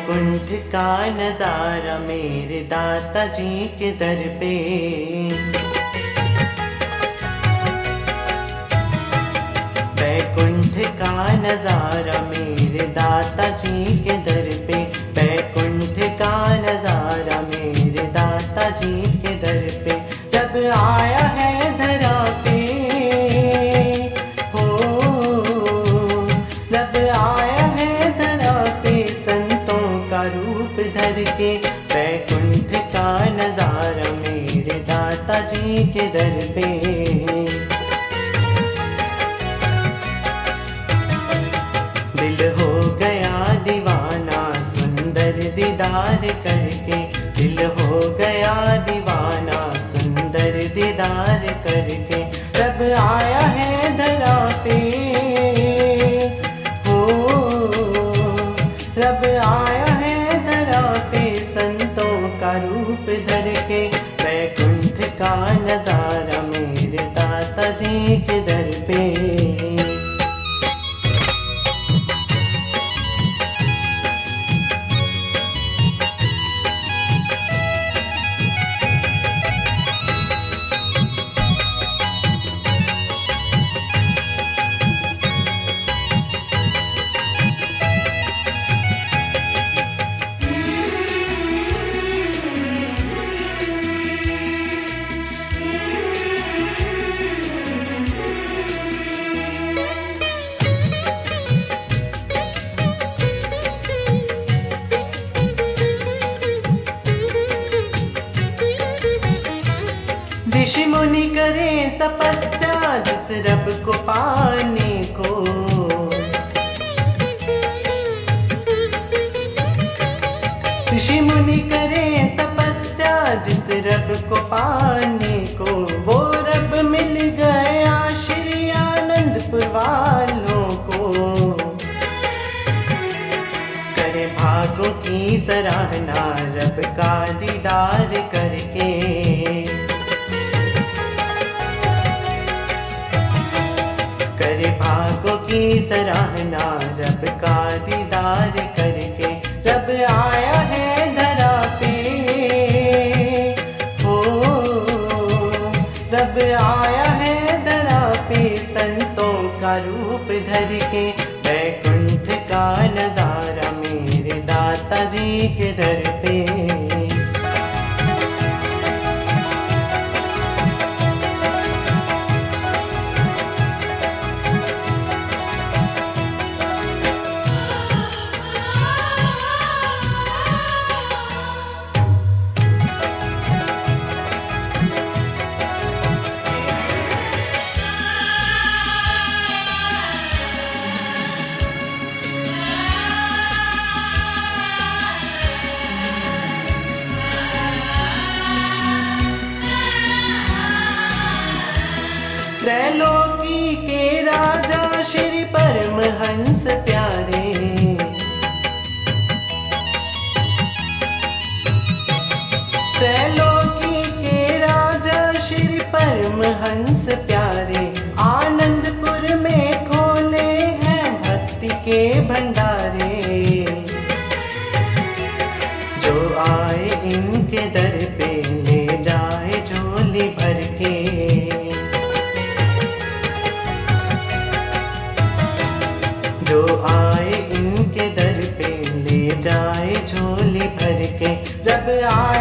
वैकुंठ का नजारा मेरे दाता जी के दर पे। वैकुंठ का नजारा मेरे दाता जी के दर पे। वैकुंठ का नजारा मेरे दाता जी के दर पे। जब आया है धरा पे हो, जब आया है धरा पे संतों का रूप धर के। वैकुंठ का नजारा मेरे दाता जी के दर पे। दिल हो गया दीवाना सुंदर दीदार करके। दिल हो गया दीवाना सुंदर दीदार करके। रब आया है धरा पे हो, रब आया है धरा पे संतों का रूप धर के। वैकुंठ का नजारा मेरे दाता जी के दर पे। ऋषि मुनि करें तपस्या जिस रब को पाने को। ऋषि मुनि करें तपस्या जिस रब को पाने को। वो रब मिल गया श्री आनंदपुर वालों को। करे भागों की सराहना रब का दीदार करके। करे भागों की सराहना रब का दीदार करके। रब आया है धरा पे हो, रब आया है धरा पे संतों का रूप धर के। वैकुंठ का नजारा मेरे दाता जी के दर पे। त्रैलोकी के राजा श्री परमहंस प्यारे। त्रैलोकी के राजा श्री परमहंस प्यारे। आनंदपुर में खोले हैं भक्ति के भंडारे। जो आए इनके दर पे ले जाए झोली भर के। जो आए इनके दर पे ले जाए झोली भर के। रब आए